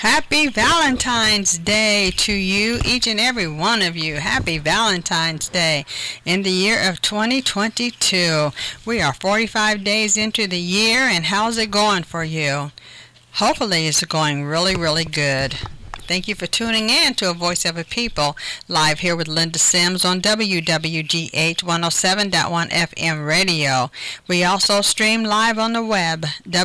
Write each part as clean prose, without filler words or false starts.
Happy Valentine's Day to you, each and every one of you. Happy Valentine's Day in the year of 2022. We are 45 days into the year, and how's it going for you? Hopefully it's going really, really good. Thank you for tuning in to A Voice of a People, live here with Linda Sims on WWGH 107.1 FM radio. We also stream live on the web,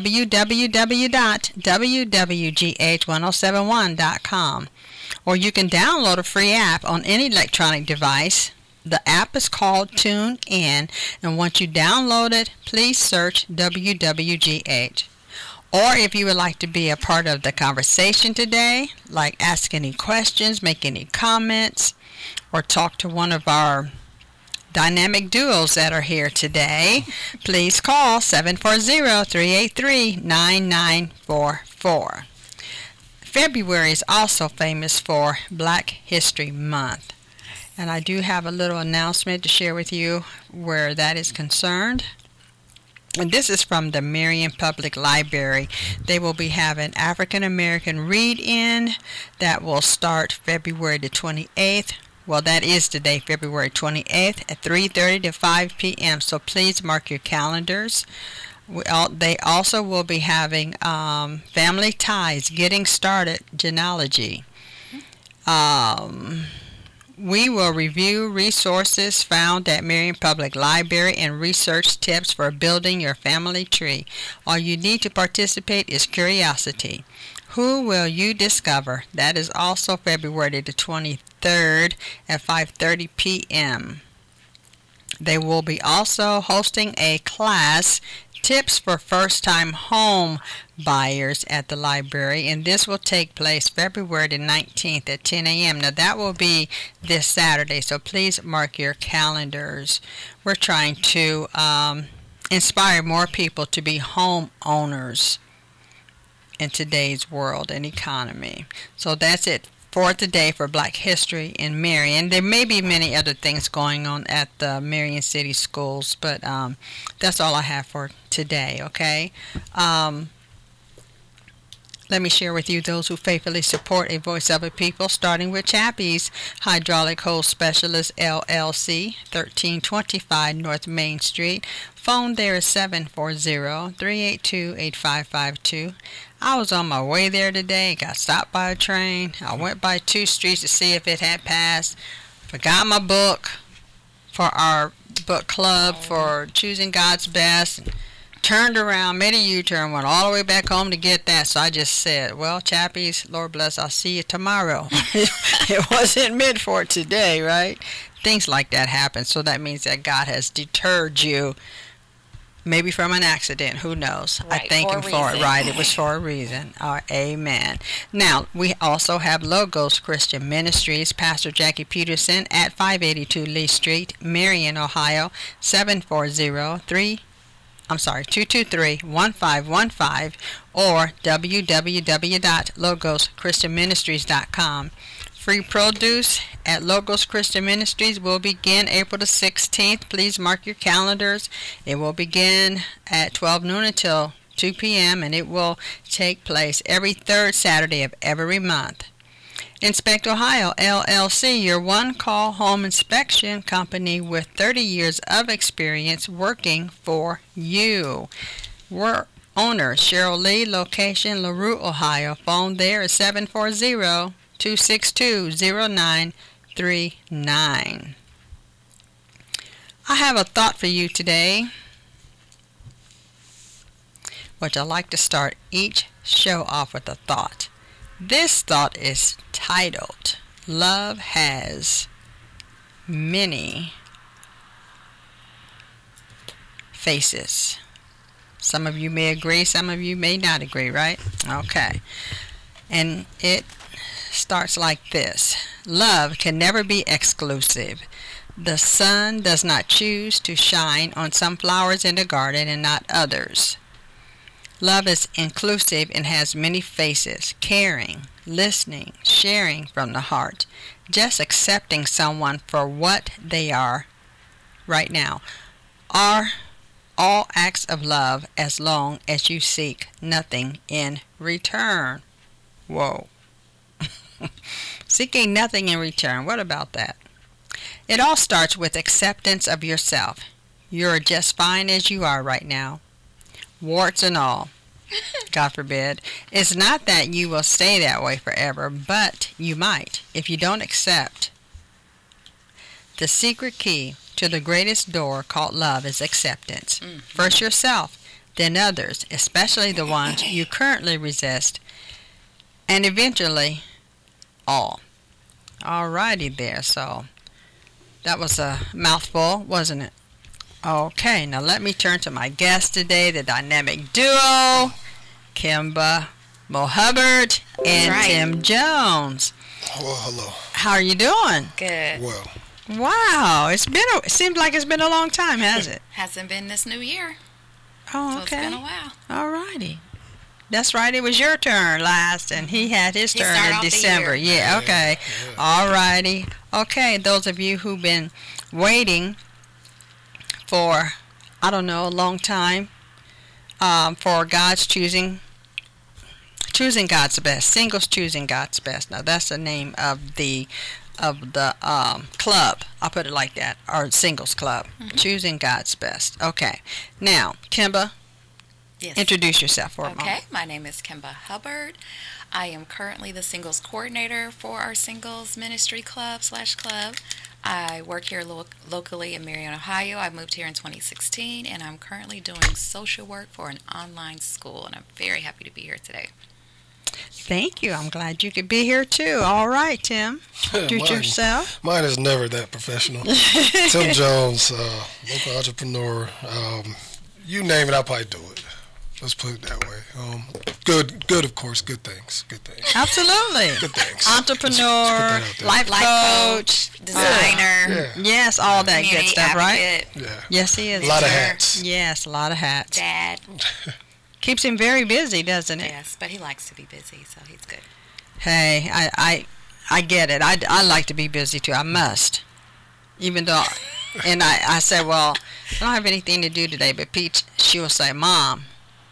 www.wwgh1071.com. Or you can download a free app on any electronic device. The app is called TuneIn, and once you download it, please search WWGH. Or if you would like to be a part of the conversation today, like ask any questions, make any comments, or talk to one of our dynamic duos that are here today, please call 740-383-9944. February is also famous for Black History Month. And I do have a little announcement to share with you where that is concerned. And this is from the Marion Public Library. They will be having African American Read-In that will start February the 28th. Well, that is today, February 28th at 3:30 to 5 p.m. So please mark your calendars. They also will be having Family Ties, Getting Started Genealogy. We will review resources found at Marion Public Library and research tips for building your family tree. All you need to participate is curiosity. Who will you discover? That is also February the 23rd at 5:30 p.m. They will be also hosting a class, Tips for First-Time Home Buyers, at the library, and this will take place February the 19th at 10 a.m. Now that will be this Saturday, so please mark your calendars. We're trying to inspire more people to be homeowners in today's world and economy. So that's it for today for Black History in Marion. There may be many other things going on at the Marion City Schools, but that's all I have for today, okay? Let me share with you those who faithfully support A Voice of a People, starting with Chappie's Hydraulic Hose Specialist, LLC, 1325 North Main Street. Phone there is 740-382-8552. I was on my way there today, got stopped by a train. I went by 2 streets to see if it had passed. Forgot my book for our book club for Choosing God's Best. Turned around, made a U-turn, went all the way back home to get that. So I just said, well, Chappies, Lord bless, I'll see you tomorrow. It wasn't meant for today, right? Things like that happen. So that means that God has deterred you, maybe from an accident. Who knows? Right, I thank Him for it. Right, it was for a reason. Amen. Now, we also have Logos Christian Ministries, Pastor Jackie Peterson at 582 Lee Street, Marion, Ohio, 223-1515 or www.logoschristianministries.com. Free produce at Logos Christian Ministries will begin April the 16th. Please mark your calendars. It will begin at 12 noon until 2 p.m. and it will take place every third Saturday of every month. Inspect Ohio, LLC, your one-call home inspection company with 30 years of experience working for you. We're owner Cheryl Lee, location LaRue, Ohio. Phone there is 740-262-0939. I have a thought for you today, which I like to start each show off with a thought. This thought is titled, Love Has Many Faces. Some of you may agree, some of you may not agree, right? Okay. And it starts like this. Love can never be exclusive. The sun does not choose to shine on some flowers in the garden and not others. Love is inclusive and has many faces, caring, listening, sharing from the heart, just accepting someone for what they are right now, are all acts of love as long as you seek nothing in return. Whoa. Seeking nothing in return. What about that? It all starts with acceptance of yourself. You're just fine as you are right now. Warts and all. God forbid. It's not that you will stay that way forever, but you might if you don't accept. The secret key to the greatest door called love is acceptance. First yourself, then others, especially the ones you currently resist, and eventually all. Alrighty there, so that was a mouthful, wasn't it? Okay, now let me turn to my guest today, the dynamic duo, Kimba Hubbard and Tim Jones. Well, hello. How are you doing? Good. Well. Wow, it seems like it's been a long time, hasn't it? Hasn't been this new year. Oh, So okay. it's been a while. Alrighty. That's right, it was your turn last, and he had his turn started in off the December. year. Yeah, okay. Yeah. Alrighty. Okay, those of you who've been waiting for, I don't know, a long time, for God's choosing God's best. Singles choosing God's best. Now that's the name of the club. I'll put it like that, or singles club. Choosing God's best. Okay. Now, Kimba, Yes. introduce yourself for a moment. Okay, my name is Kimba Hubbard. I am currently the singles coordinator for our singles ministry club/club. I work here locally in Marion, Ohio. I moved here in 2016, and I'm currently doing social work for an online school, and I'm very happy to be here today. Thank you. I'm glad you could be here too. All right, Tim. Introduce yourself. Mine is never that professional. Tim Jones, local entrepreneur. You name it, I'll probably do it. Let's put it that way. Good, of course. Good things. Absolutely. Good things. Entrepreneur, Let's put that out there. life coach, Designer. Yeah. yes, all that good community stuff, right? advocate, Yeah. Yes, he is. A lot of Sure. hats. Yes, a lot of hats. Dad. Keeps him very busy, doesn't it? Yes, but he likes to be busy, so he's good. Hey, I get it. I like to be busy too. I must. Even though, and I said, well, I don't have anything to do today, but Peach, she will say, Mom,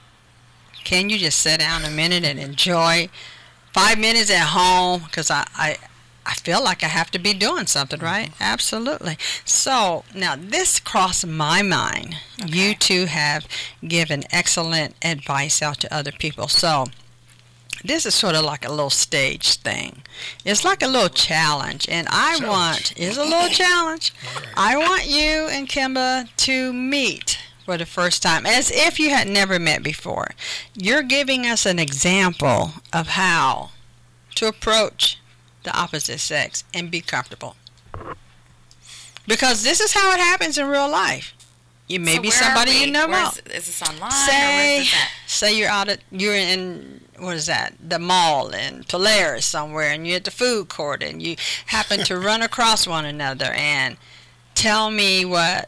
can you just sit down a minute and enjoy 5 minutes at home? Because I feel like I have to be doing something, right? Absolutely. So, now this crossed my mind. Okay. You two have given excellent advice out to other people. So, this is sort of like a little stage thing. It's like a little challenge, and it's a little challenge. All right. I want you and Kimba to meet for the first time, as if you had never met before. You're giving us an example of how to approach the opposite sex and be comfortable. Because this is how it happens in real life. You may So be where are somebody we? you know Where's- about. Is this online or where is this at? Say you're in, what is that, the mall in Polaris somewhere, and you're at the food court, and you happen to run across one another, and tell me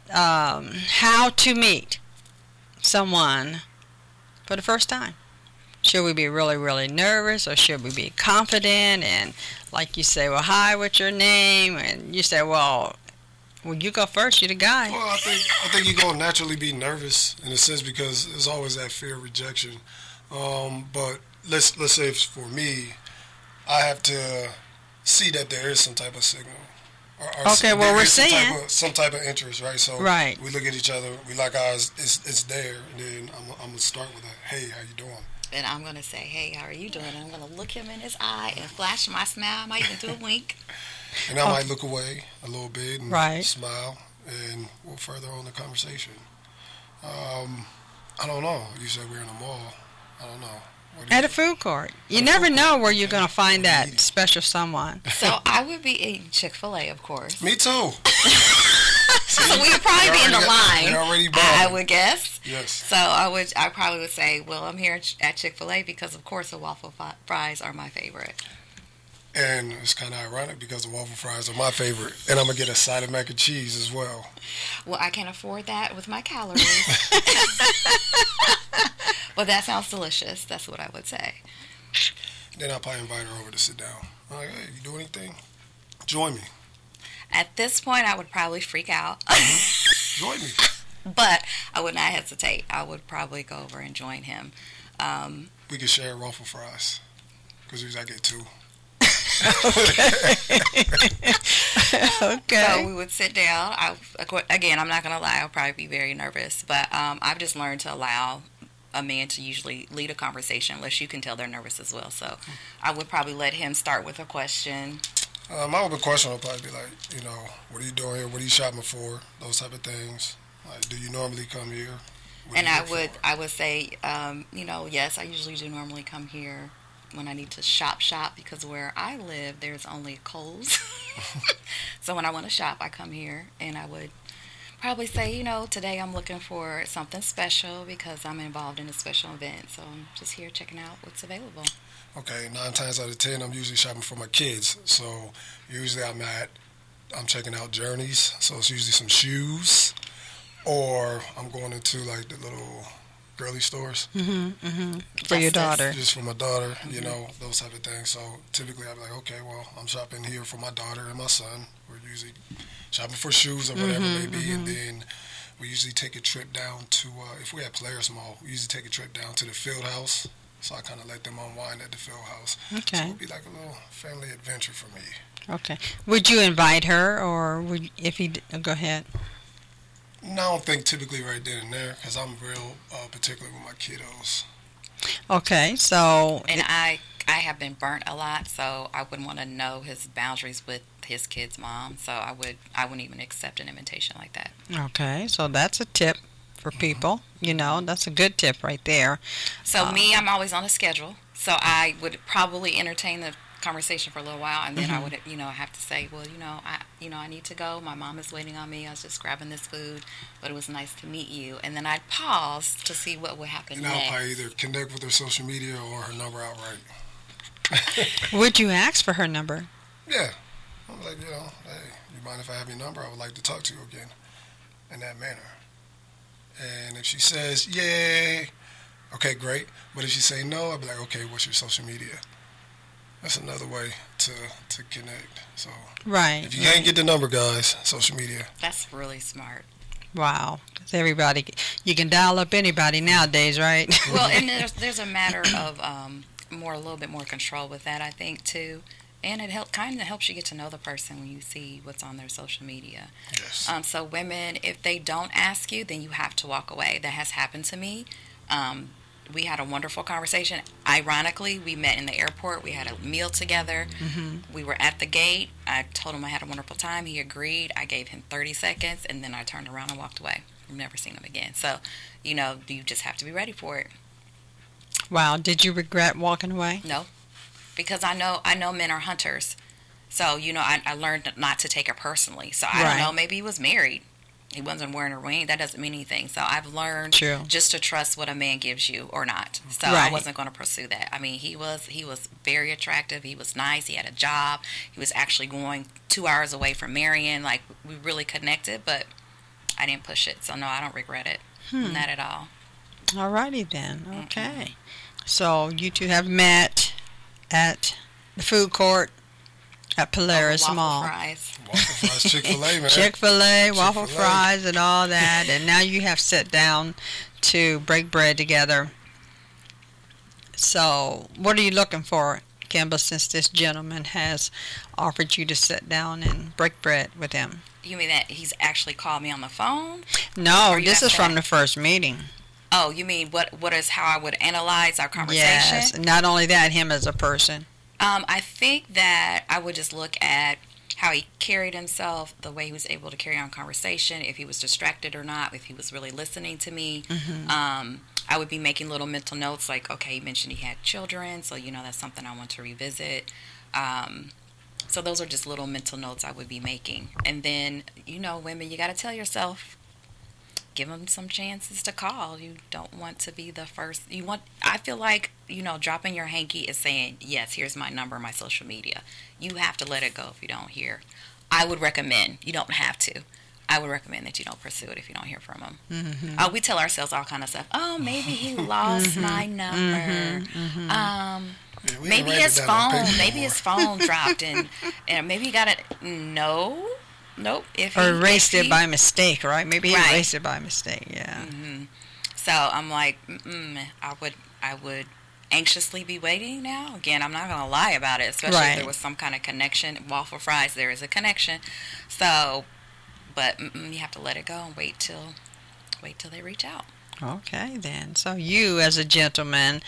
how to meet someone for the first time. Should we be really, really nervous, or should we be confident? And like you say, well, hi, what's your name? And you say, well, you go first. You're the guy. Well, I think you're gonna naturally be nervous in a sense because there's always that fear of rejection. But let's say for me, I have to see that there is some type of signal. Okay, well, we're saying some type of interest, right? So right. we look at each other, we like eyes, it's there, and then I'm gonna start with a, hey, how you doing? And I'm going to say, hey, how are you doing? And I'm going to look him in his eye and flash my smile. I might even do a wink. And I might look away a little bit and Right. smile, and we'll further on the conversation. I don't know. You said we're in a mall. I don't know. What do you At a think? food court. You At a never food know court, where you're okay. going to find What are you that eating? special someone. So I would be eating Chick-fil-A, of course. Me too. So we would probably be in the line, You're already I balling. would guess. Yes. So I probably would say, well, I'm here at Chick-fil-A because, of course, the waffle fries are my favorite. And it's kind of ironic because the waffle fries are my favorite. And I'm going to get a side of mac and cheese as well. Well, I can't afford that with my calories. But that sounds delicious. That's what I would say. Then I'll probably invite her over to sit down. I'm like, hey, you do anything? Join me. At this point, I would probably freak out. Join me. But I would not hesitate. I would probably go over and join him. We could share waffle fries. because usually I get 2. Okay. So we would sit down. Again, I'm not going to lie, I'll probably be very nervous, but I've just learned to allow a man to usually lead a conversation unless you can tell they're nervous as well. So I would probably let him start with a question. My open question would probably be like, what are you doing here? What are you shopping for? Those type of things. Like, do you normally come here? And I would say, yes, I usually do normally come here when I need to shop because where I live, there's only Kohl's. So when I want to shop, I come here, and I would probably say, today I'm looking for something special because I'm involved in a special event. So I'm just here checking out what's available. Okay, 9 times out of 10, I'm usually shopping for my kids. So usually I'm checking out Journeys. So it's usually some shoes, or I'm going into like the little girly stores. For your daughter. Just for my daughter, those type of things. So typically I'd be like, okay, well, I'm shopping here for my daughter and my son. We're usually shopping for shoes or whatever it may be, and then we usually take a trip down to, if we have Players Mall, we usually take a trip down to the field house. So I kind of let them unwind at the field house. Okay. So it would be like a little family adventure for me. Okay. Would you invite her, or go ahead? No, I don't think typically right then and there, because I'm real particular with my kiddos. Okay, so... And I have been burnt a lot, so I wouldn't want to know his boundaries with his kid's mom, so I wouldn't even accept an invitation like that. Okay, so that's a tip for people. That's a good tip right there. So I'm always on a schedule, so I would probably entertain the conversation for a little while, and then I would have to say, well, I need to go, my mom is waiting on me, I was just grabbing this food, but it was nice to meet you. And then I'd pause to see what would happen next. And I'll probably either connect with her social media or her number outright. Would you ask for her number? Yeah. I'm like, hey, you mind if I have your number? I would like to talk to you again in that manner. And if she says, yeah, okay, great. But if she say no, I'd be like, okay, what's your social media? That's another way to connect. So right. If you can't get the number, guys, social media. That's really smart. Wow. Because you can dial up anybody nowadays, right? Well, and there's a matter of a little bit more control with that, I think, too. And it kind of helps you get to know the person when you see what's on their social media. Yes. So women, if they don't ask you, then you have to walk away. That has happened to me. We had a wonderful conversation. Ironically, we met in the airport. We had a meal together. We were at the gate. I told him I had a wonderful time. He agreed. I gave him 30 seconds, and then I turned around and walked away. I've never seen him again. So, you just have to be ready for it. Wow. Did you regret walking away? No, because I know men are hunters. So, I learned not to take it personally. So, I don't know. Maybe he was married. He wasn't wearing a ring. That doesn't mean anything. So I've learned just to trust what a man gives you or not. So I wasn't going to pursue that. I mean, he was very attractive. He was nice. He had a job. He was actually going 2 hours away from Marion. Like, we really connected, but I didn't push it. So no, I don't regret it. Not at all. All righty then. Okay. So you two have met at the food court at Polaris Mall. Waffle fries, Chick-fil-A, man. Chick-fil-A, waffle fries, and all that. And now you have sat down to break bread together. So what are you looking for, Kimba, since this gentleman has offered you to sit down and break bread with him? You mean that he's actually called me on the phone? No, this is from the first meeting. Oh, you mean what is how I would analyze our conversation? Yes, not only that, him as a person. I think that I would just look at how he carried himself, the way he was able to carry on conversation, if he was distracted or not, if he was really listening to me. I would be making little mental notes like, okay, he mentioned he had children, so, that's something I want to revisit. So those are just little mental notes I would be making. And then, women, you got to tell yourself, give them some chances to call. You don't want to be the first. I feel like, dropping your hanky is saying, yes, here's my number, my social media. You have to let it go if you don't hear. I would recommend, you don't have to. I would recommend that you don't pursue it if you don't hear from him. We tell ourselves all kind of stuff. Oh, maybe he lost my number. Maybe his phone dropped and maybe he got it. Nope. Or erased it by mistake, right? Maybe he erased it by mistake, yeah. So I'm like, I would anxiously be waiting now. Again, I'm not going to lie about it, especially if there was some kind of connection. Waffle fries, there is a connection. So, but you have to let it go and wait till they reach out. Okay, then. So you, as a gentleman,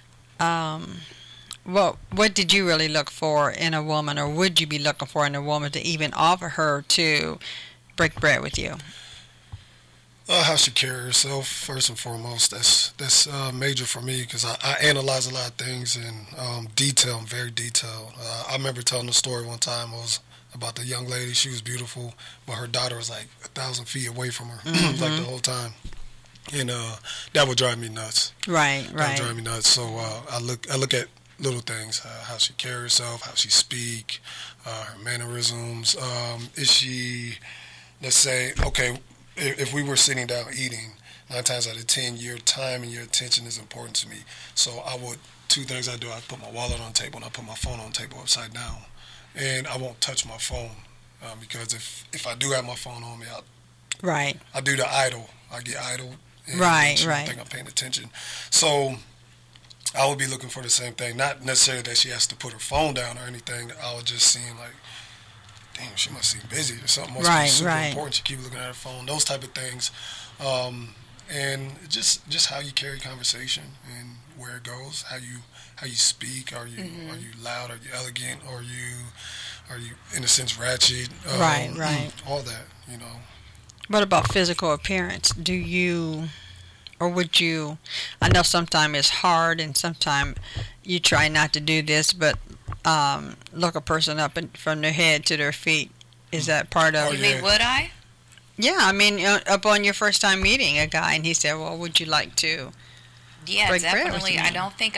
what did you really look for in a woman, or would you be looking for in a woman to even offer her to break bread with you? How she carry herself, first and foremost. That's major for me because I analyze a lot of things in detail. I'm very detailed. I remember telling a story one time. It was about the young lady. She was beautiful, but her daughter was like 1,000 feet away from her, like the whole time. And that would drive me nuts. Right. That would drive me nuts. So I look at little things, how she carry herself, how she speak, her mannerisms. Is she, let's say, okay, if we were sitting down eating, 9 times out of 10, your time and your attention is important to me. So two things I do, I put my wallet on the table and I put my phone on the table upside down. And I won't touch my phone because if I do have my phone on me, I do the idle. I get idle. And I think I'm paying attention. So I would be looking for the same thing. Not necessarily that she has to put her phone down or anything. I was just seeing like, damn, she must seem busy or something. Must be super important. She keep looking at her phone. Those type of things. And just how you carry conversation and where it goes. How you speak. Are you loud? Are you elegant? Are you in a sense ratchet? Right. All that, you know. What about physical appearance? Do you, or would you, I know sometimes it's hard and sometimes you try not to do this, but look a person up from their head to their feet. Is that part of it? You mean would I? Yeah, I mean, up on your first time meeting a guy and he said, well, would you like to break definitely. bread with me?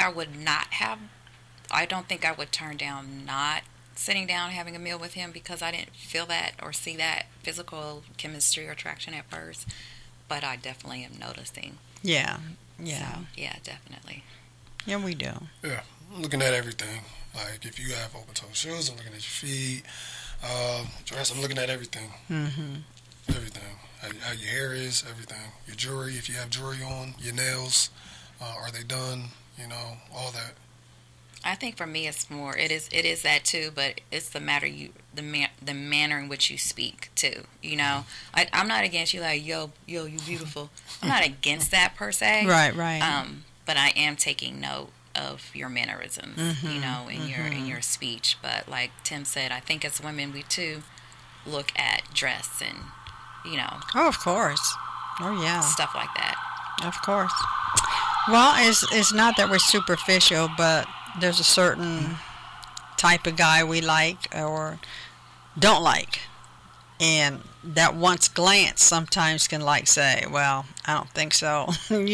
I don't think I would turn down not sitting down and having a meal with him because I didn't feel that or see that physical chemistry or attraction at first, but I definitely am noticing. Yeah. So, yeah, definitely. Yeah, we do. Yeah, I'm looking at everything. Like if you have open-toe shoes, I'm looking at your feet. Dress, I'm looking at everything. Everything. How your hair is, everything. Your jewelry, if you have jewelry on, your nails, are they done? You know, all that. I think for me, it's more. It is that too, but it's the the manner in which you speak too. You know, I'm not against you. Like yo, you beautiful. I'm not against that per se. Right. But I am taking note of your mannerisms. You know, in your speech. But like Tim said, I think as women, we too look at dress and Oh, of course. Oh, yeah. Stuff like that. Of course. Well, it's not that we're superficial, but there's a certain type of guy we like or don't like. And that once glance sometimes can say, well, I don't think so,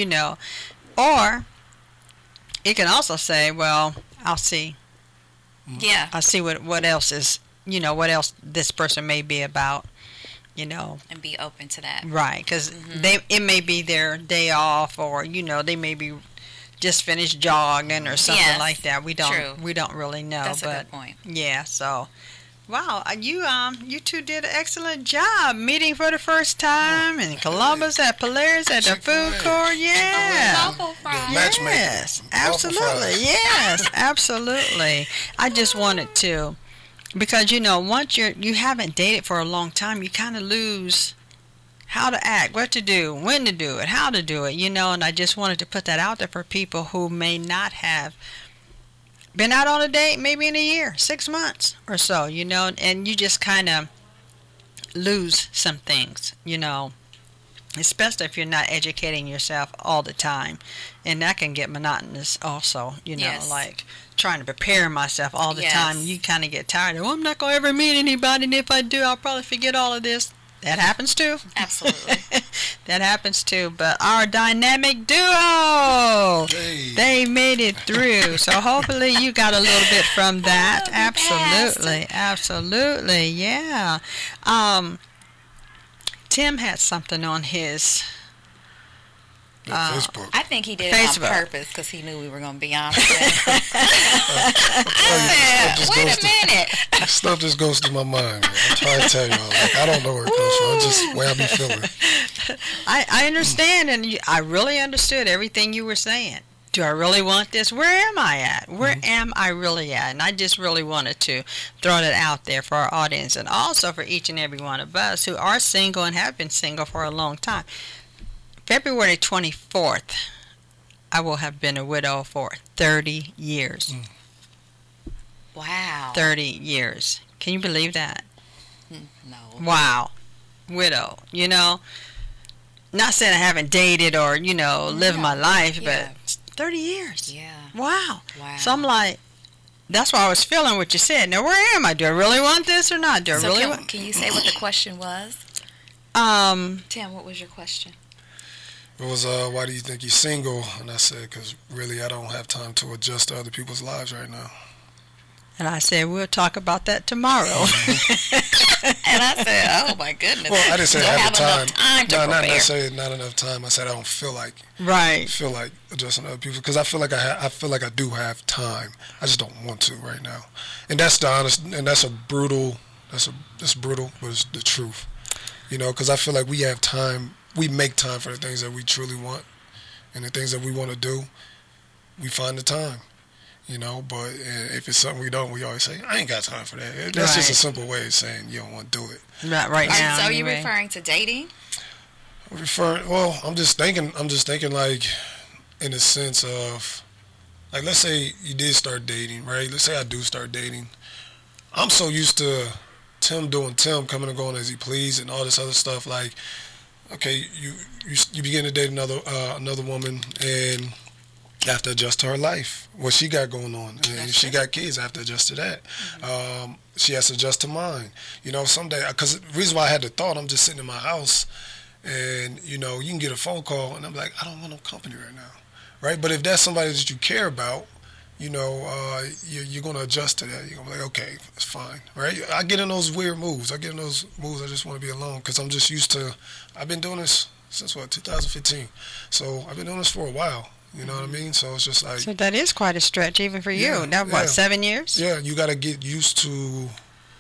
Or it can also say, well, I'll see. Yeah. I'll see what else is, what else this person may be about. And be open to that. Right, because it may be their day off, or they may be just finished jogging or something like that. We don't really know. That's a good point. Yeah. So, wow, you two did an excellent job meeting for the first time in Columbus at Polaris at the food court. Yeah. Yes, absolutely. Yes, absolutely. I just wanted to. Because, once you haven't dated for a long time, you kind of lose how to act, what to do, when to do it, how to do it, and I just wanted to put that out there for people who may not have been out on a date maybe in a year, 6 months or so, and you just kind of lose some things, especially if you're not educating yourself all the time. And that can get monotonous also, like trying to prepare myself all the time. You kind of get tired of, I'm not going to ever meet anybody, and if I do, I'll probably forget all of this. That happens too. Absolutely. That happens too. But our dynamic duo, they made it through. So hopefully you got a little bit from that. Absolutely. Yeah. Tim had something on his Facebook. I think he did it on purpose because he knew we were going to be on. Wait a minute. Stuff just goes through my mind. Man. I'm trying to tell y'all. I don't know where it comes from. It's just where I be feeling. I understand, and I really understood everything you were saying. do I really want this? Where am I at? Where am I really at? And I just really wanted to throw that out there for our audience and also for each and every one of us who are single and have been single for a long time. February 24th, I will have been a widow for 30 years. Wow. 30 years. Can you believe that? No. Wow. Widow, you know. Not saying I haven't dated or, you know, lived my life, but 30 years. Yeah. Wow. Wow. So I'm like, that's why I was feeling what you said. Now, where am I? Do I really want this or not? Do I really want... Can you say what the question was? Tim, what was your question? It was, why do you think you're single? And I said, because really I don't have time to adjust to other people's lives right now. And I said, we'll talk about that tomorrow. And I said, oh, my goodness. Well, I didn't say I have the time. No, not necessarily not enough time. I said I don't feel like adjusting to other people because I feel like I do have time. I just don't want to right now. And that's the honest, and that's brutal, but it's the truth. You know, because I feel like we have time. We make time for the things that we truly want and the things that we want to do. We find the time. You know, but if it's something we don't, we always say, I ain't got time for that. That's just a simple way of saying you don't want to do it. Right now. So are you referring to dating? I'm just thinking like in the sense of, like, let's say you did start dating, right? Let's say I do start dating. I'm so used to Tim doing Tim, coming and going as he please and all this other stuff. Like, okay, you begin to date another woman and you have to adjust to her life, what she got going on. And if she got kids, I have to adjust to that. She has to adjust to mine. You know, someday, because the reason why I had the thought, I'm just sitting in my house, and, you know, you can get a phone call, and I'm like, I don't want no company right now, right? But if that's somebody that you care about, you know, you're going to adjust to that. You're going to be like, okay, it's fine, right? I get in those weird moves. I just want to be alone because I'm just used to, I've been doing this since, 2015. So I've been doing this for a while. You know what I mean? So it's just like... So that is quite a stretch even for you. Now, what, 7 years? Yeah, you got to get used to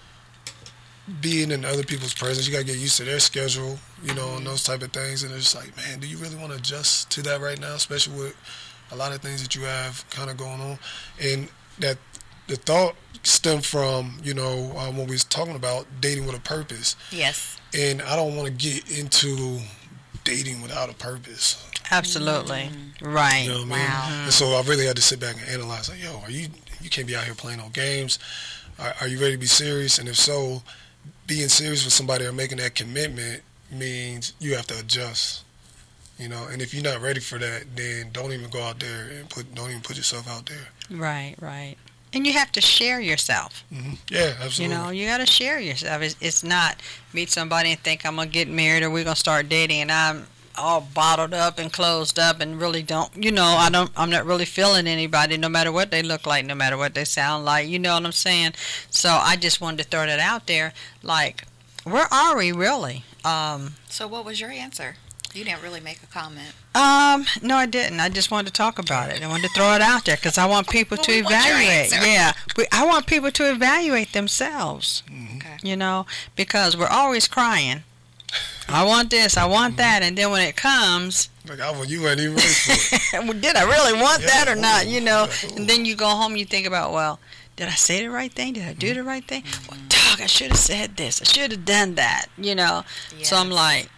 being in other people's presence. You got to get used to their schedule, you know, and those type of things. And it's like, man, do you really want to adjust to that right now, especially with a lot of things that you have kind of going on? And that the thought stemmed from, you know, when we was talking about dating with a purpose. Yes. And I don't want to get into dating without a purpose. Absolutely. Right. You know what I mean? Wow. And so I really had to sit back and analyze, like, yo, you can't be out here playing no games. Are you ready to be serious? And if so, being serious with somebody or making that commitment means you have to adjust. You know, and if you're not ready for that, then don't even go out there and don't even put yourself out there. Right. And you have to share yourself. Mm-hmm. Yeah, absolutely. You know, you got to share yourself. It's not meet somebody and think I'm going to get married or we're going to start dating and I'm all bottled up and closed up and really don't, you know, I'm not really feeling anybody no matter what they look like, no matter what they sound like, you know what I'm saying? So I just wanted to throw that out there, like, where are we really? So what was your answer? You didn't really make a comment. No, I didn't. I just wanted to talk about it. I wanted to throw it out there because I want people to evaluate. Yeah, I want people to evaluate themselves, you know, because we're always crying. I want this, I want that, and then when it comes, like, you ain't even ready for it. Did I really want that or not, you know? And then you go home and you think about, well, did I say the right thing? Did I do the right thing? Well, dog, I should have said this. I should have done that, you know? Yes. So I'm like,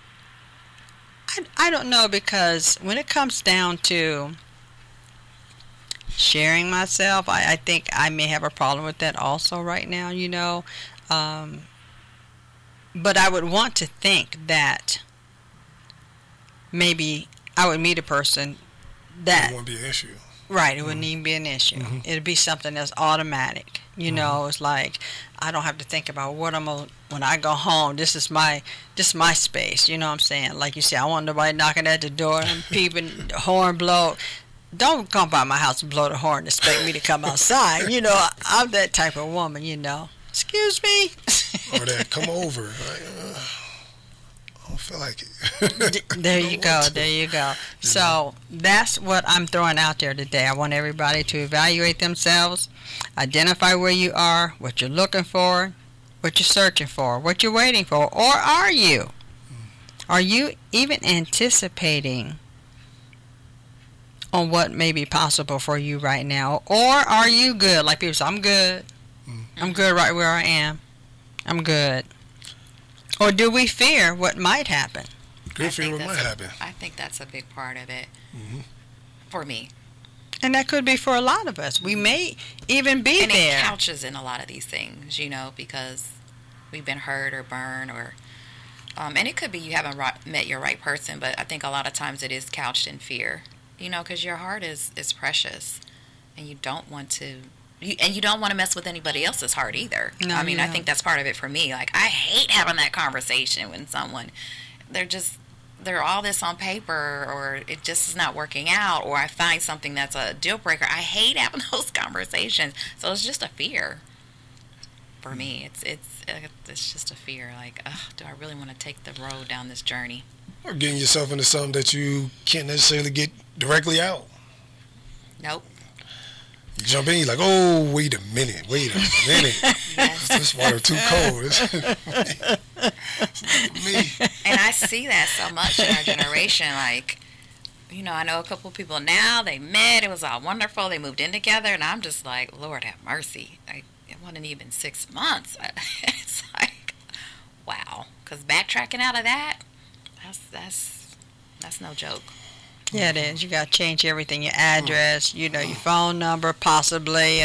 I don't know, because when it comes down to sharing myself, I think I may have a problem with that also right now, you know? But I would want to think that maybe I would meet a person that... It wouldn't be an issue. Right, it wouldn't even be an issue. It'd be something that's automatic. You know, it's like I don't have to think about what I'm going to... When I go home, this is my space. You know what I'm saying? Like you said, I want nobody knocking at the door and peeping, the horn blow. Don't come by my house and blow the horn and expect me to come outside. You know, I'm that type of woman, you know. Excuse me? Or that, come over. Like, I don't feel like it. There you go. So that's what I'm throwing out there today. I want everybody to evaluate themselves, identify where you are, what you're looking for, what you're searching for, what you're waiting for, or are you? Are you even anticipating on what may be possible for you right now? Or are you good? Like people say, I'm good. I'm good right where I am. I'm good. Or do we fear what might happen? Fear what might happen. I think that's a big part of it for me. And that could be for a lot of us. We may even be and there. And it couches in a lot of these things, because we've been hurt or burned or... and it could be you haven't met your right person, but I think a lot of times it is couched in fear, because your heart is precious, and you don't want to... you don't want to mess with anybody else's heart either. No, I mean, I think that's part of it for me. Like, I hate having that conversation when someone... They're all this on paper, or it just is not working out, or I find something that's a deal breaker. I hate having those conversations. So it's just a fear for me. It's just a fear. Like, do I really want to take the road down this journey? Or getting yourself into something that you can't necessarily get directly out. Nope. You jump in, you're like, oh, wait a minute. Yes. This water too cold. It's me. And I see that so much in our generation. Like, I know a couple of people now, they met, it was all wonderful, they moved in together, and I'm just like, Lord have mercy. It wasn't even 6 months. It's like, wow. Because backtracking out of that, that's no joke. Yeah, it is. You got to change everything. Your address, your phone number, possibly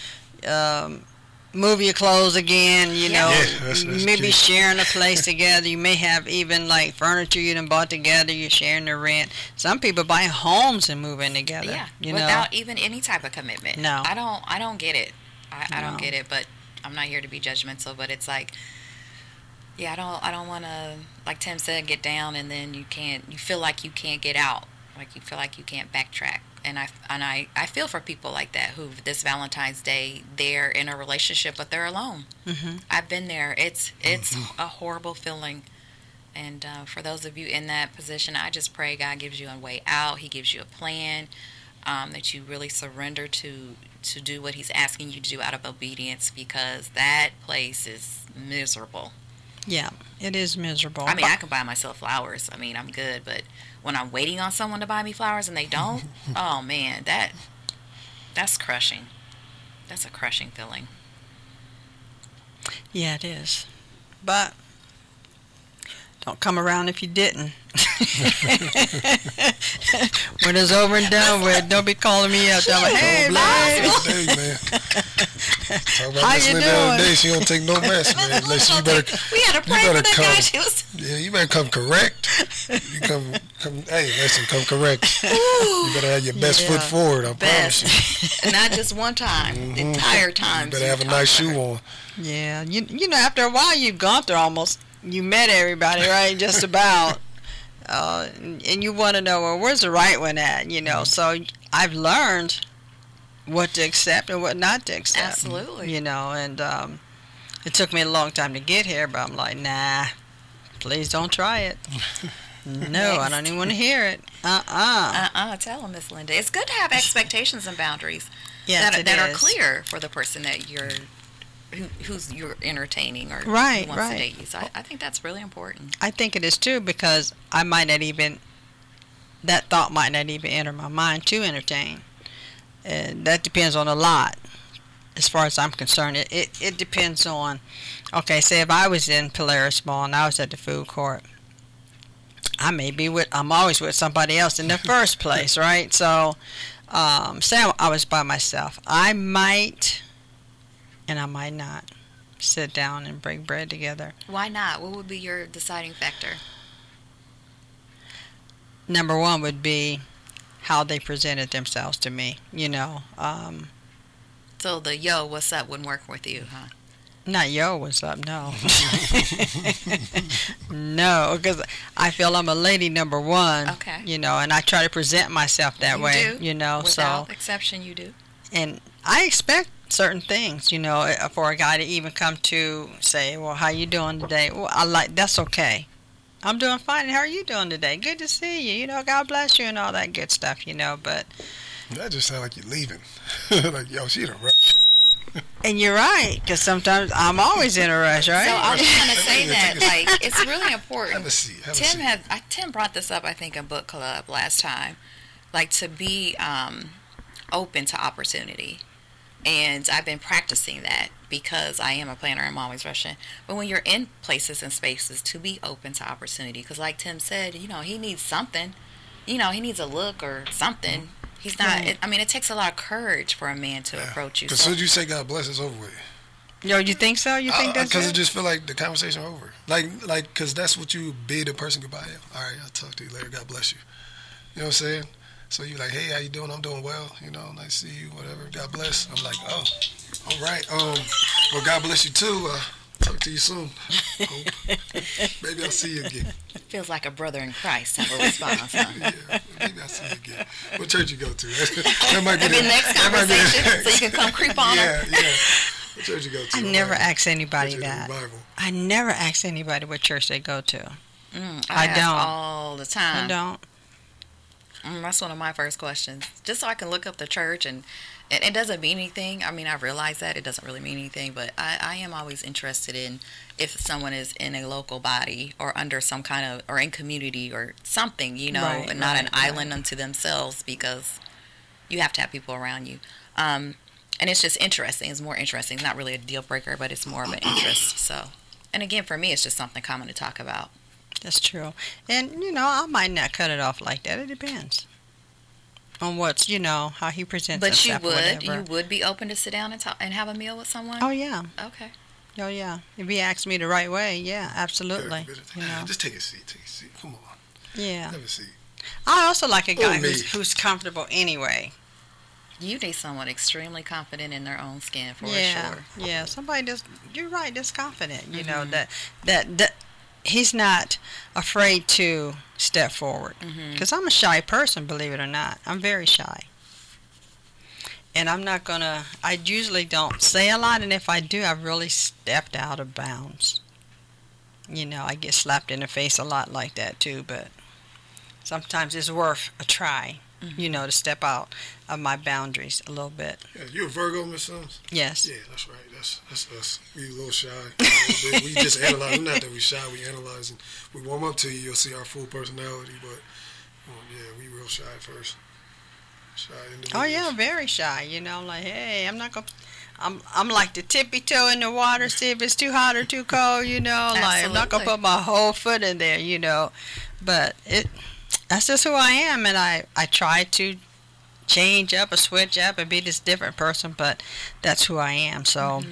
move your clothes again, that's maybe key. sharing a place together. You may have even like furniture you done bought together. You're sharing the rent. Some people buy homes and move in together. Yeah, without even any type of commitment. No. I don't get it. I don't get it, but I'm not here to be judgmental, but it's like, I don't want to, like Tim said, get down and then you feel like you can't get out. Like you feel like you can't backtrack. And I feel for people like that who this Valentine's Day, they're in a relationship but they're alone. Mm-hmm. I've been there. It's a horrible feeling. And for those of you in that position, I just pray God gives you a way out. He gives you a plan, that you really surrender to do what he's asking you to do out of obedience, because that place is miserable. Yeah, it is miserable. I mean, I can buy myself flowers. I mean, I'm good, but when I'm waiting on someone to buy me flowers and they don't, oh man, that's crushing. That's a crushing feeling. Yeah, it is. But don't come around if you didn't. When it's over and done with, don't be calling me up. Like, hey, man. How you doing? She don't take no mess, man. We had a prayer for that guy. Yeah, you better come correct. You come. Hey, listen, come correct. You better have your best foot forward. I promise you. Not just one time, the entire time. You better have a nice shoe on. Yeah, after a while you've gone through you met everybody, right? Just about. And you want to know, well, where's the right one at? So I've learned what to accept and what not to accept. Absolutely. And it took me a long time to get here, but I'm like, nah, please don't try it. No, I don't even want to hear it. Tell them, Miss Linda. It's good to have expectations and boundaries that are clear for the person that you're entertaining or who wants to date you. So I think that's really important. I think it is too, because that thought might not even enter my mind to entertain. And that depends on a lot. As far as I'm concerned, it depends on, okay, say if I was in Polaris Mall and I was at the food court, I'm always with somebody else in the first place, right? So, say I was by myself, I might, and I might not, sit down and break bread together. Why not? What would be your deciding factor? Number one would be how they presented themselves to me, So the yo, what's up wouldn't work with you, huh? Not yo, what's up, no. No, because I feel I'm a lady, number one. Okay. And I try to present myself that way, Without exception, you do. And I expect certain things, for a guy to even come to say, well, how you doing today? Well, that's okay. I'm doing fine. How are you doing today? Good to see you. God bless you and all that good stuff, but... That just sounds like you're leaving. Like, yo, she in a rush. And you're right, because sometimes I'm always in a rush, right? So I was going to say that, it's really important. Have a seat. Tim brought this up, I think, in book club last time. like to be open to opportunity. And I've been practicing that because I am a planner. I'm always rushing. But when you're in places and spaces, to be open to opportunity. Because like Tim said, he needs something. He needs a look or something. He's not, it takes a lot of courage for a man to approach you. Because as soon as you say God bless, it's over with. Yo, you think so? You think that's because it just feel like the conversation over. Like, because that's what you bid a person goodbye. All right, I'll talk to you later. God bless you. You know what I'm saying? So you like, hey, how you doing? I'm doing well. Nice to see you, whatever. God bless. I'm like, oh, all right. Well, God bless you too. Talk to you soon. Maybe I'll see you again. Feels like a brother in Christ type of response, huh? Yeah, maybe I'll see you again. What church you go to? That might be the next conversation, so you can come creep on them. Yeah. What church you go to? I never ask anybody that. I never ask anybody what church they go to. I don't. All the time. I don't. That's one of my first questions. Just so I can look up the church, and it doesn't mean anything. I mean, I realize that it doesn't really mean anything, but I am always interested in if someone is in a local body or under some kind of, or in community or something, and not an island unto themselves, because you have to have people around you. And it's just interesting. It's more interesting. It's not really a deal breaker, but it's more of an interest. So, and again, for me, it's just something common to talk about. That's true. And, I might not cut it off like that. It depends on what's, how he presents himself. But you would be open to sit down and talk and have a meal with someone? Oh, yeah. Okay. Oh, yeah. If he asks me the right way, yeah, absolutely. Just take a seat. Come on. Yeah. Have a seat. I also like a guy who's comfortable anyway. You need someone extremely confident in their own skin, for sure. Yeah, somebody you're right, that's confident, that he's not afraid to step forward. Because I'm a shy person, believe it or not. I'm very shy. And I usually don't say a lot, and if I do, I've really stepped out of bounds. I get slapped in the face a lot like that too, but sometimes it's worth a try, to step out of my boundaries a little bit. Yeah, you a Virgo, Miss Sims? Yes. Yeah, that's right. That's us. We a little shy. We just analyze. Not that we shy. We analyze, and we warm up to you. You'll see our full personality. But we real shy at first. Shy individuals. Oh yeah, very shy. Like, hey, I'm not gonna. I'm like the tippy toe in the water. See if it's too hot or too cold. Like I'm not gonna put my whole foot in there. But that's just who I am, and I try to change up or switch up and be this different person, but that's who I am. So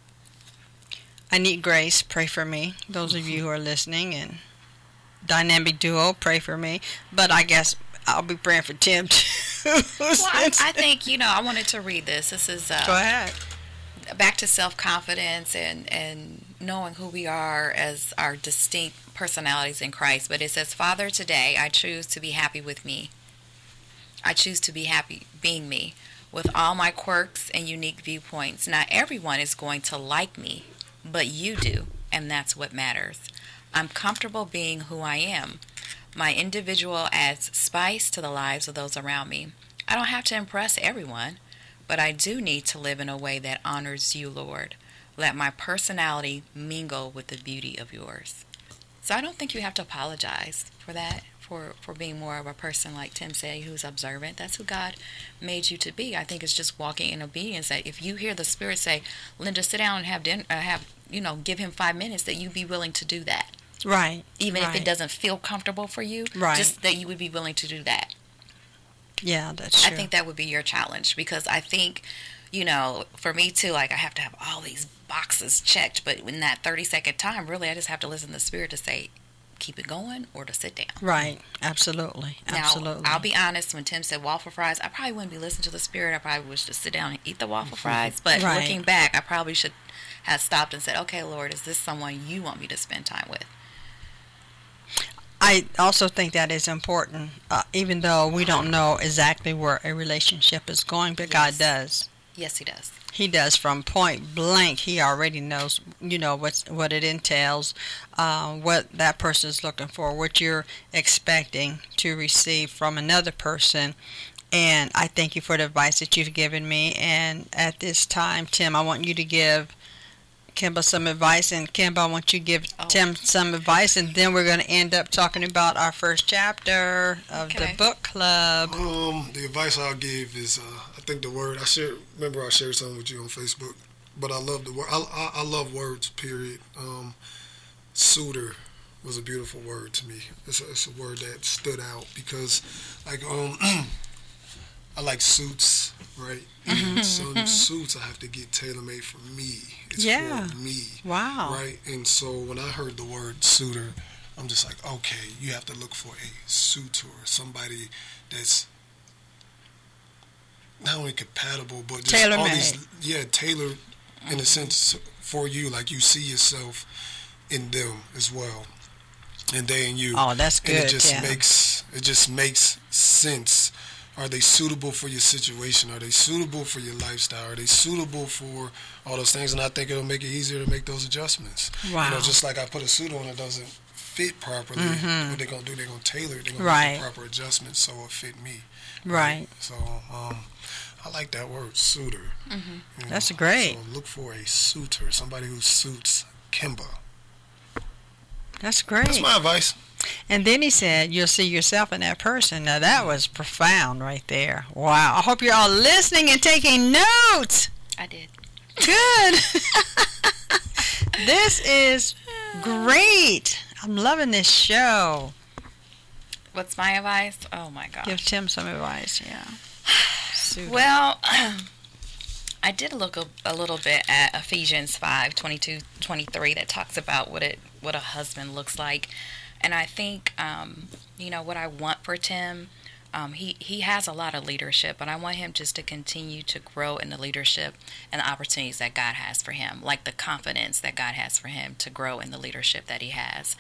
I need grace. Pray for me. Those of you who are listening, and Dynamic Duo, pray for me. But I guess I'll be praying for Tim too. Well, I think, I wanted to read this. This is go ahead. Back to self-confidence and knowing who we are as our distinct personalities in Christ. But it says, Father, today I choose to be happy with me. I choose to be happy being me, with all my quirks and unique viewpoints. Not everyone is going to like me, but you do, and that's what matters. I'm comfortable being who I am. My individual adds spice to the lives of those around me. I don't have to impress everyone, but I do need to live in a way that honors you, Lord. Let my personality mingle with the beauty of yours. So I don't think you have to apologize for that, for being more of a person, like Tim said, who's observant. That's who God made you to be. I think it's just walking in obedience. That if you hear the Spirit say, Linda, sit down and have dinner, give him 5 minutes, that you be willing to do that. Right. Even if it doesn't feel comfortable for you, just that you would be willing to do that. Yeah, that's true. I think that would be your challenge, because I think, for me too, like I have to have all these boxes checked, but in that 30-second time, really, I just have to listen to the Spirit to say, keep it going or to sit down. Right. Absolutely. Absolutely. Now, I'll be honest, when Tim said waffle fries, I probably wouldn't be listening to the Spirit. I probably would just sit down and eat the waffle fries. But looking back, I probably should have stopped and said, okay, Lord, is this someone you want me to spend time with? I also think that is important, even though we don't know exactly where a relationship is going, but God does. Yes, He does. He does. From point blank, He already knows, what it entails, what that person is looking for, what you're expecting to receive from another person. And I thank you for the advice that you've given me. And at this time, Tim, I want you to give Kimba some advice, and Kimba, I want you to give Oh. Tim some advice, and then we're going to end up talking about our first chapter of the Okay. book club. The advice I'll give is, I think the word I shared. Remember, I shared something with you on Facebook, but I love the word. I love words. Period. Suitor was a beautiful word to me. It's a word that stood out because, like, I like suits, right? Some suits I have to get tailor made for me. It's Yeah. for me. Wow. Right? And so when I heard the word suitor, I'm just like, okay, you have to look for a suitor, somebody that's not only compatible, but just all these, tailored in a sense for you, like you see yourself in them as well, and they in you. Oh, that's And good. it just makes sense. Are they suitable for your situation? Are they suitable for your lifestyle? Are they suitable for all those things? And I think it'll make it easier to make those adjustments. Wow. You know, just like I put a suit on that doesn't fit properly, what they're going to do, they're going to tailor it. They're going to Right. make the proper adjustments so it'll fit me. Right. So I like that word, suitor. You know, That's great. So look for a suitor, somebody who suits Kimba. That's great. That's my advice. And then he said, you'll see yourself in that person. Now, that was profound right there. Wow. I hope you're all listening and taking notes. I did. Good. This is great. I'm loving this show. What's my advice? Oh my gosh. Give Tim some advice, yeah. Suitor. Well, I did look a little bit at Ephesians 5:22-23 that talks about what a husband looks like, and I think what I want for Tim. He has a lot of leadership, but I want him just to continue to grow in the leadership and the opportunities that God has for him, like the confidence that God has for him to grow in the leadership that he has.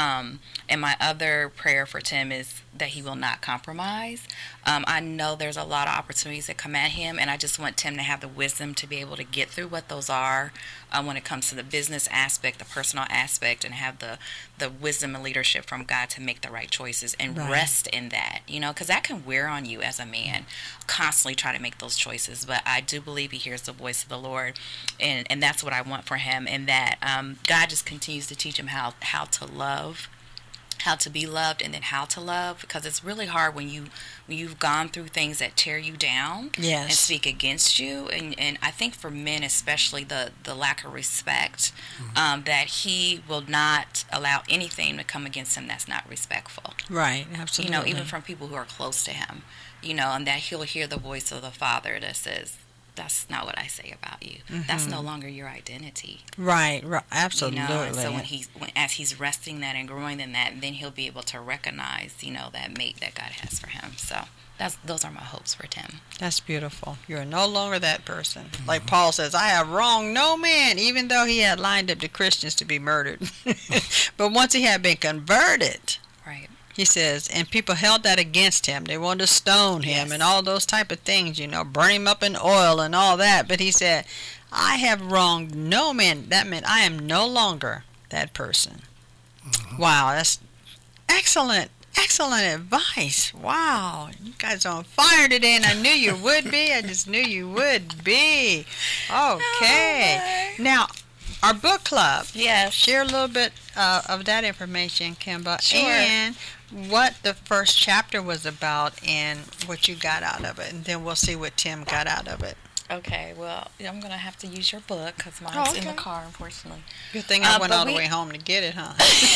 And my other prayer for Tim is that he will not compromise. I know there's a lot of opportunities that come at him, and I just want Tim to have the wisdom to be able to get through what those are when it comes to the business aspect, the personal aspect, and have the wisdom and leadership from God to make the right choices and Right. rest in that, because that can wear on you as a man, constantly try to make those choices. But I do believe he hears the voice of the Lord, and that's what I want for him, and that God just continues to teach him how to love, how to be loved, and then how to love, because it's really hard when you've gone through things that tear you down Yes. and speak against you, and I think for men especially the lack of respect, that he will not allow anything to come against him that's not respectful, Right, absolutely. even from people who are close to him, and that he'll hear the voice of the Father that says, that's not what I say about you. That's no longer your identity. Right, absolutely. And so as he's resting that and growing in that, then he'll be able to recognize, that mate that God has for him. So those are my hopes for Tim. That's beautiful. You're no longer that person. Like Paul says, I have wronged no man, even though he had lined up the Christians to be murdered. But once he had been converted, Right. he says, and people held that against him. They wanted to stone him Yes. and all those type of things, burn him up in oil and all that. But he said, I have wronged no man. That meant I am no longer that person. Wow, that's excellent. Excellent advice. Wow, you guys are on fire today, and I knew you would be. I just knew you would be. Okay. Now, our book club. Yes. Share a little bit of that information, Kimba, Sure. and what the first chapter was about and what you got out of it, and then we'll see what Tim got out of it. Okay, well, I'm going to have to use your book because mine's Oh, in the okay. car, unfortunately. Good thing I went but all the we- way home to get it, huh?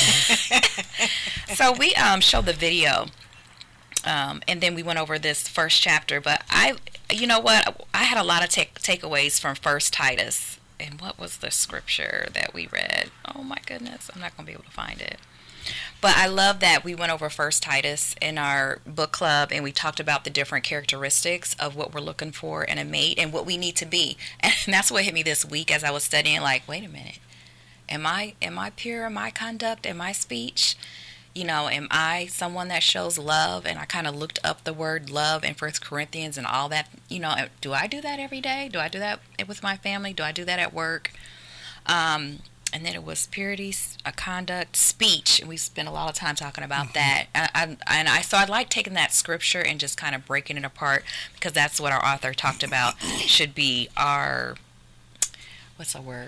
So we showed the video, and then we went over this first chapter. But you know what? I had a lot of takeaways from First Titus. And what was the scripture that we read? Oh my goodness, I'm not going to be able to find it. But I love that we went over First Titus in our book club, and we talked about the different characteristics of what we're looking for in a mate and what we need to be. And that's what hit me this week as I was studying. Like, wait a minute, am I pure in my conduct, in my speech? Am I someone that shows love? And I kind of looked up the word love in 1 Corinthians and all that. Do I do that every day? Do I do that with my family? Do I do that at work? And then it was purity, conduct, speech, and we spent a lot of time talking about that. So I like taking that scripture and just kind of breaking it apart, because that's what our author talked about should be our, what's a word?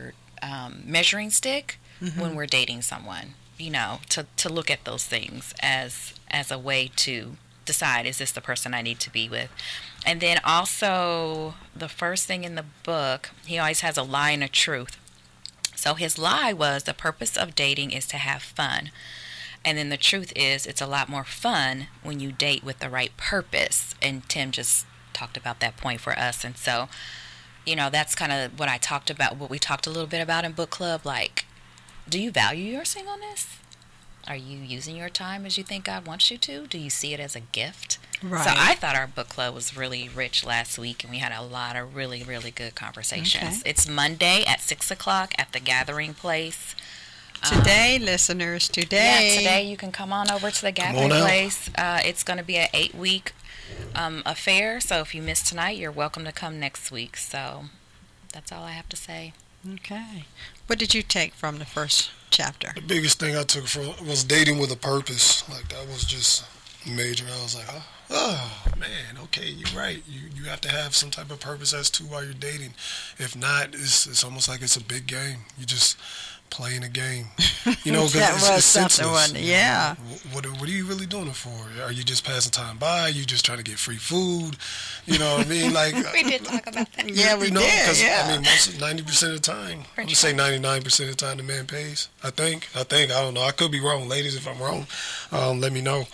measuring stick when we're dating someone. To look at those things as a way to decide, is this the person I need to be with? And then also, the first thing in the book, he always has a lie and a truth. So his lie was, the purpose of dating is to have fun. And then the truth is, it's a lot more fun when you date with the right purpose. And Tim just talked about that point for us. And so, that's kind of what I talked about, what we talked a little bit about in book club. Like, do you value your singleness? Are you using your time as you think God wants you to? Do you see it as a gift? Right. So I thought our book club was really rich last week, and we had a lot of really, really good conversations. Okay. It's Monday at 6 o'clock at the Gathering Place. Today, listeners, today. Yeah, today you can come on over to the Gathering Place. It's going to be an 8-week affair, so if you miss tonight, you're welcome to come next week. So that's all I have to say. Okay. What did you take from the first chapter? The biggest thing I took from was dating with a purpose. Like, that was just major. I was like, oh man, okay, you're right. You have to have some type of purpose as to why you're dating. If not, it's almost like it's a big game. You just playing a game, because that was it's something, senseless. wasn't it? Yeah. What are you really doing it for? Are you just passing time by? Are you just trying to get free food? You know what I mean? Like, we did talk about that. Yeah, we did. Yeah. I mean, 90% of the time, I'm gonna say 99% of the time, the man pays. I think. I don't know. I could be wrong, ladies. If I'm wrong, let me know.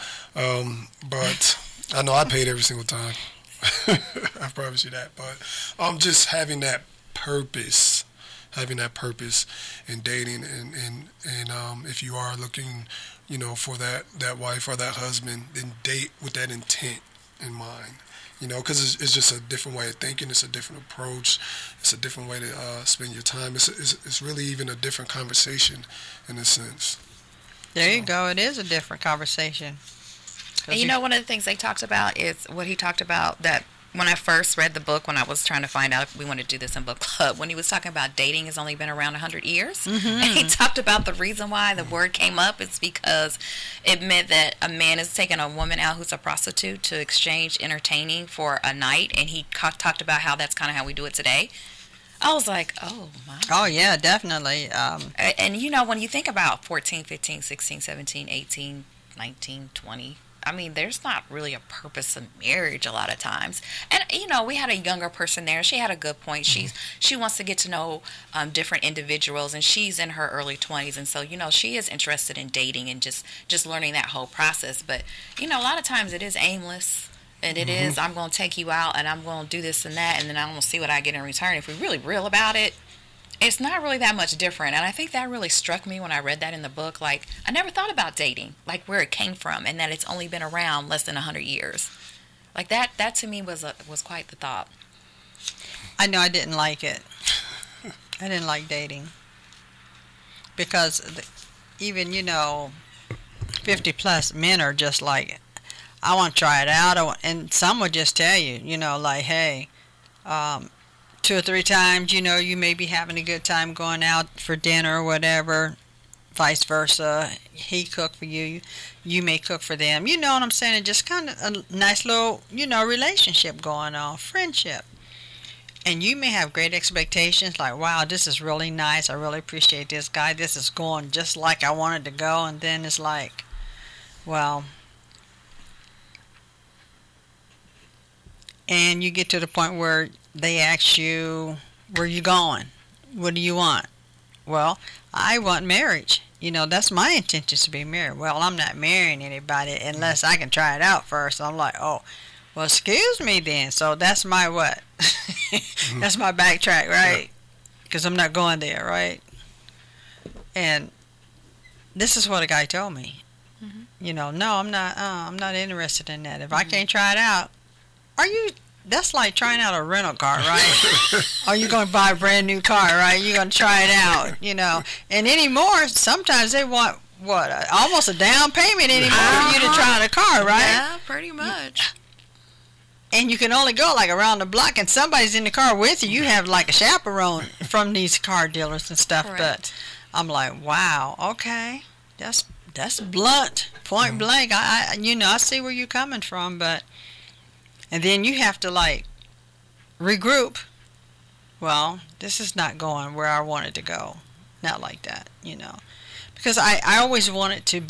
But I know I paid every single time. I promise you that. But just having that purpose. Having that purpose in dating, and if you are looking, for that wife or that husband, then date with that intent in mind. Because it's just a different way of thinking. It's a different approach. It's a different way to spend your time. It's really even a different conversation in a sense. There you go. It is a different conversation. And one of the things they talked about is what he talked about, that when I first read the book, when I was trying to find out if we wanted to do this in book club, when he was talking about dating has only been around 100 years, and he talked about the reason why the word came up is because it meant that a man is taking a woman out who's a prostitute to exchange entertaining for a night, and he talked about how that's kind of how we do it today. I was like, oh my. Oh yeah, definitely. And when you think about 14, 15, 16, 17, 18, 19, 20, I mean, there's not really a purpose in marriage a lot of times. And, we had a younger person there. She had a good point. She wants to get to know different individuals, and she's in her early 20s. And so, she is interested in dating and just learning that whole process. But, a lot of times it is aimless. And it is, I'm going to take you out, and I'm going to do this and that, and then I'm going to see what I get in return. If we're really real about it, it's not really that much different. And I think that really struck me when I read that in the book. Like, I never thought about dating, like where it came from, and that it's only been around less than 100 years. Like, that to me was quite the thought. I know I didn't like it. I didn't like dating. Because even, 50 plus men are just like, I want to try it out. And some would just tell you, like, hey, 2 or 3 times, you may be having a good time going out for dinner or whatever, vice versa. He cook for you, you may cook for them. You know what I'm saying? It's just kind of a nice little, relationship going on, friendship. And you may have great expectations, like, wow, this is really nice. I really appreciate this guy. This is going just like I wanted to go. And then it's like, well, and you get to the point where they ask you, where you going? What do you want? Well, I want marriage. That's my intentions, to be married. Well, I'm not marrying anybody unless I can try it out first. I'm like, oh, well, excuse me then. So that's my what? That's my backtrack, right? Because I'm not going there, right? And this is what a guy told me. No, I'm not interested in that. If I can't try it out, that's like trying out a rental car, right? Or you're going to buy a brand new car, right? You're going to try it out, And anymore, sometimes they want, almost a down payment anymore for you to try the car, right? Yeah, pretty much. And you can only go like around the block, and somebody's in the car with you. You have like a chaperone from these car dealers and stuff. Correct. But I'm like, wow, okay, that's blunt, point blank. I see where you're coming from, but. And then you have to, like, regroup well, this is not going where I wanted to go. Not like that, you know. Because I always wanted to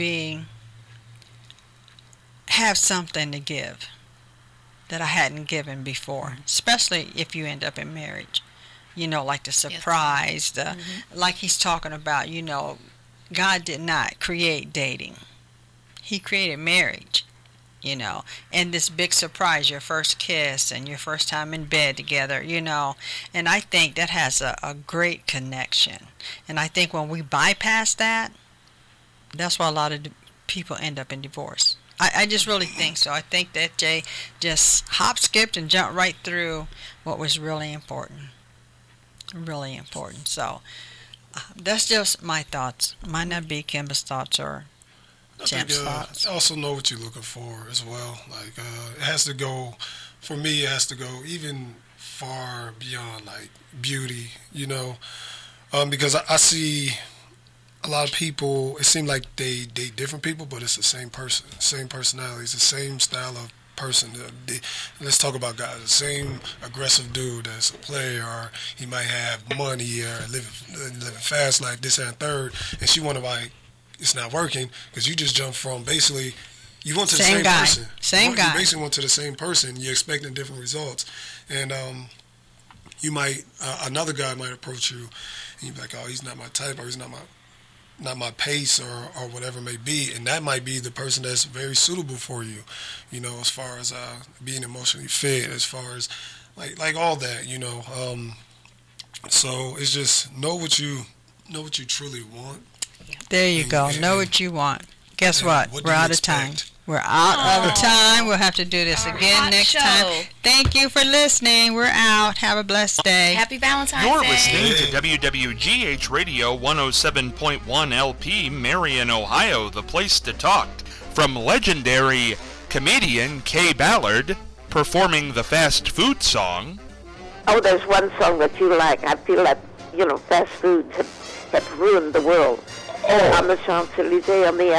have something to give that I hadn't given before, especially if you end up in marriage. You know, like the surprise, like he's talking about, you know, God did not create dating. He created marriage, you know, and this big surprise, your first kiss and your first time in bed together, you know. And I think that has a great connection. And I think when we bypass that, that's why a lot of people end up in divorce. I just really think so. I think that Jay just skipped and jumped right through what was really important. Really important. So that's just my thoughts. Might not be Kimba's thoughts or Champ's thoughts. Also know what you're looking for as well. Like it has to go, for me, it has to go even far beyond like beauty, you know, because I see a lot of people, it seems like they date different people, but it's the same person, same personality, it's the same style of person. Let's talk about guys. The same aggressive dude that's a player, or he might have money, or living fast life, this and third, and she wonder why it's not working, because you just jumped from basically, you went to the same person. Same guy. You basically went to the same person. You're expecting different results, and you might another guy might approach you, and you'd be like, oh, he's not my type, or he's not my pace, or whatever it may be, and that might be the person that's very suitable for you, you know, as far as being emotionally fit, as far as like all that, you know. So it's just know what you truly want. There you go. Know what you want. Guess what? We're out of time. We're out of time. We'll have to do this again next time. Thank you for listening. We're out. Have a blessed day. Happy Valentine's Day. You're listening to WWGH Radio 107.1 LP, Marion, Ohio, the place to talk. From legendary comedian Kay Ballard, performing the fast food song. Oh, there's one song that you like. I feel like, you know, fast foods have ruined the world. On the Champs-Élysées, on the